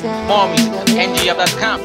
More music at ngf.com.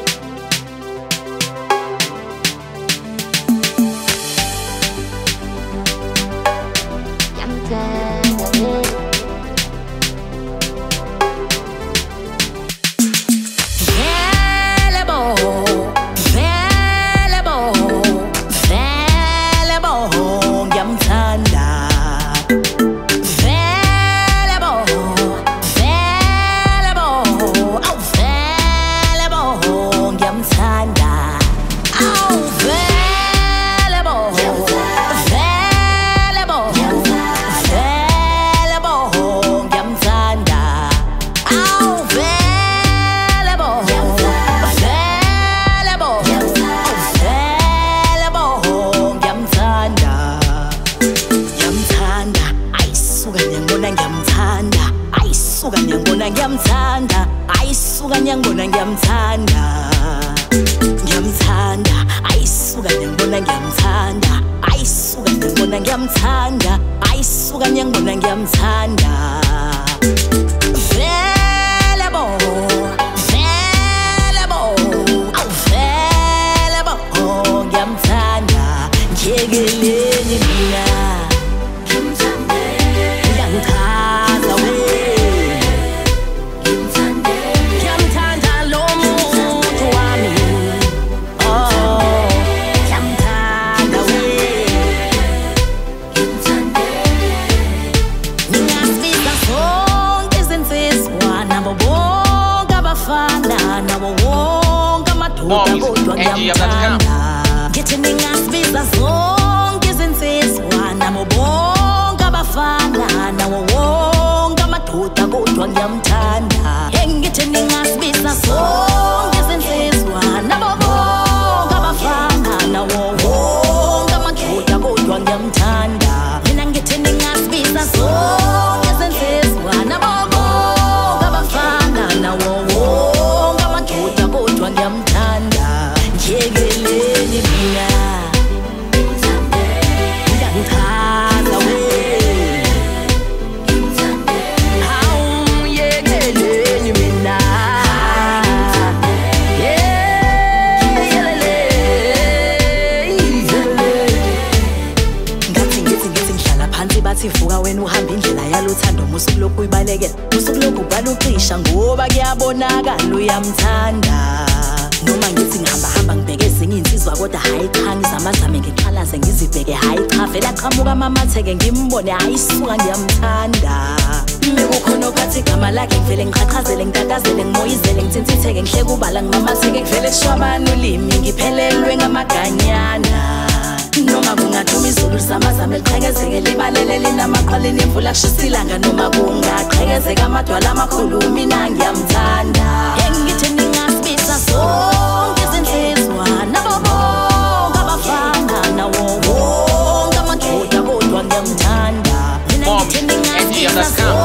More music at ngf.com. Getting in a space as long as in face one. I'm a bonga bafana, now a wonga matuta go to Yamtanda. And getting in a space as long as in face one. I'm a bonga bafana, now a wonga matuta go to Yamtanda. And I'm getting in a space as long as in face one. I'm a bonga bafana, now a wonga matuta go to Yamtanda. Sifuka wena uhamba indlela yaluthando musukulokhu uyibalekela musukulokhu ubalucisha ngoba kuyabonakala uyamthanda noma ngithi ngihamba ngibheke ezinye insizwa kodwa hayi cha ngizamazame ngiqhalaze ngizibheke hayi cha vela qhamuka mamatheke ngimbone hayi suka ngiyamthanda mekukhona okathi igama lakhe ngivele ngiqhaqhazele ngitatazele ngimoyizele ngithinthitheke ngihleke ubala ngimamatheke kuvele kushwabana ulimi ngiphelelwe ngamaganyana noma kungathuma izulu samazame liqhekezeke libalele linamaqhwa nemvula kushisa ilanga noma kungaqhekezeka amadwala amakhulu mina ngiyamthanda engithi ningasibisa sonke izinhlizwa nabo bonke abafana nawo wonke amadoda kodwa ngiyamthanda mina ngithi ningasibisa